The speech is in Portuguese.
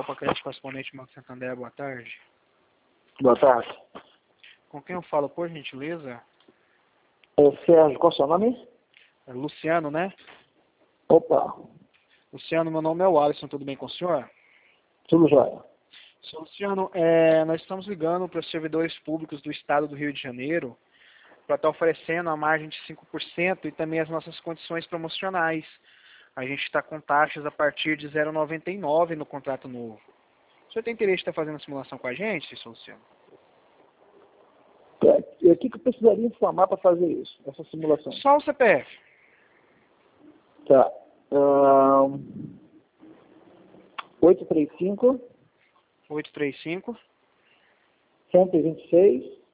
com a Crédito Correspondente Banco Santander, boa tarde. Boa tarde. Com quem eu falo, por gentileza? Sérgio, qual é o seu nome? É Luciano, né? Opa, Luciano, meu nome é o Alisson, tudo bem com o senhor? tudo jóia. Senhor Luciano, nós estamos ligando para os servidores públicos do estado do Rio de Janeiro para estar oferecendo a margem de 5% e também as nossas condições promocionais. A gente está com taxas a partir de 0,99 no contrato novo. O senhor tem interesse em estar fazendo a simulação com a gente, senhor Luciano? E o que eu precisaria informar para fazer isso, essa simulação? Só o CPF. Tá. 835 835 126